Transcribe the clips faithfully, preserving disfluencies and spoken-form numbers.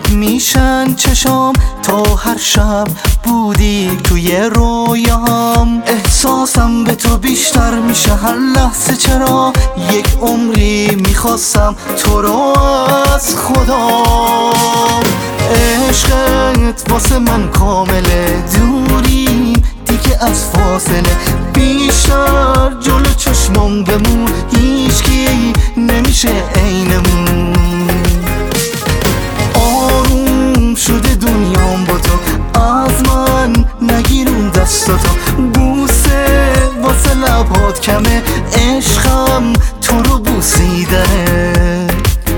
میشن چشام تا هر شب بودی توی رویام. احساسم به تو بیشتر میشه هر لحظه، چرا یک عمری میخواستم تو رو از خدا. عشقت واسه من کامله، دوری دیگه از فاصله بیشتر جلو چشمم بمون، هیچکی نمیشه عینمون. آروم شده دنیام با تو، از من نگیرون دستاتو، بوسه واسه لبات کمه، عشقم تو رو بوسیدنه.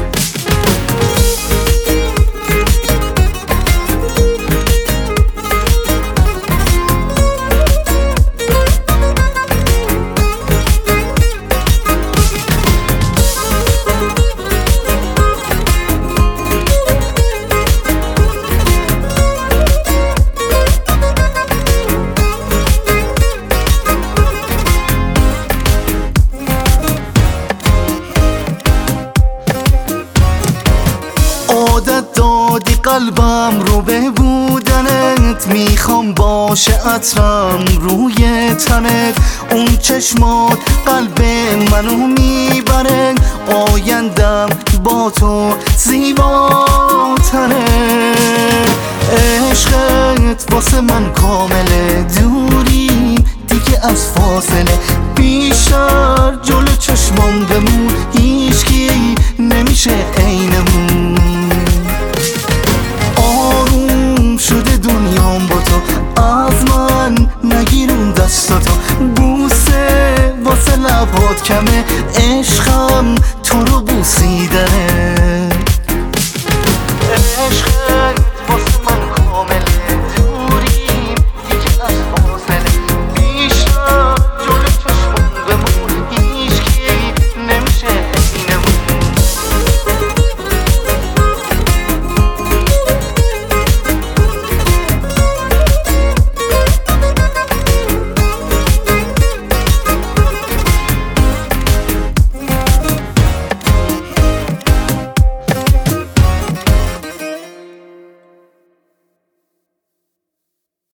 عادت دادی قلبم رو به بودنت، میخوام باشه عطرم روی تنت. اون چشمات قلب منو میبره، آیندم با تو زیباتره. عشقت واسه من کامله، دوری دیگه از فاصله بیشتر جلو چشمم بمون، هیچکی نمیشه عینمون. آروم شده دنیام با تو، از من نگیرون دستاتو، بوسه واسه لبات کمه، عشق